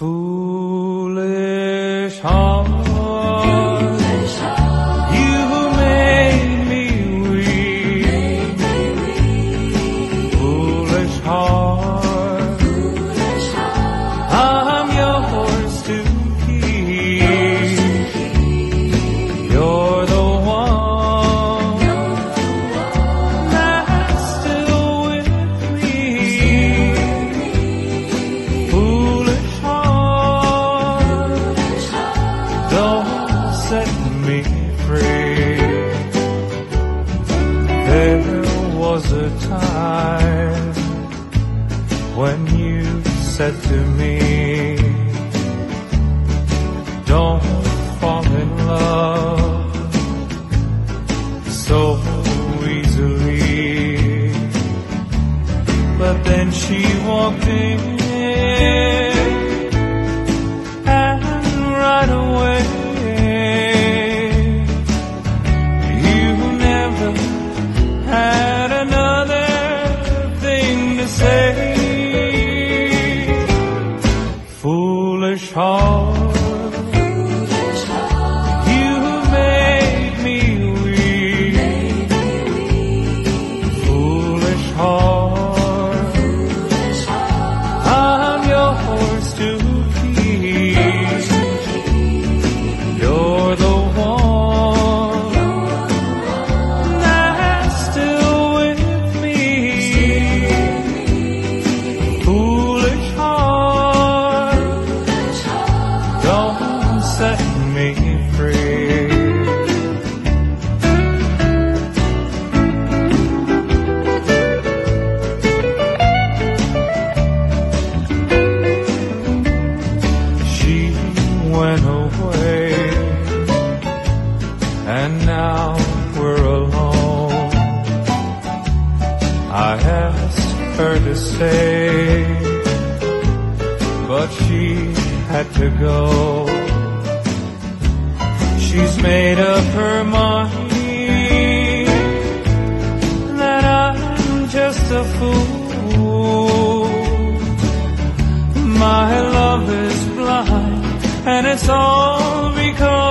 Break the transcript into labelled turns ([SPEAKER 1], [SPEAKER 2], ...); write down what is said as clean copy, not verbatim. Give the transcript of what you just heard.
[SPEAKER 1] Foolish heart, you made me weak. Foolish heart, I'm yours to keep. You're the one that's still with me. Foolish heart, don't set me free. There was a time when you said to me, don't fall in love so easily. But then she walked in, and right away you never had another thing to say. Foolish heart, you made me weak. Foolish heart, I'm yours to keep. You're the one that's still with me. Foolish heart, don't set me free. She went away, and now we're alone. I asked her to stay, but she had to go. She's made up her mind that I'm just a fool. My love is blind, and it's all because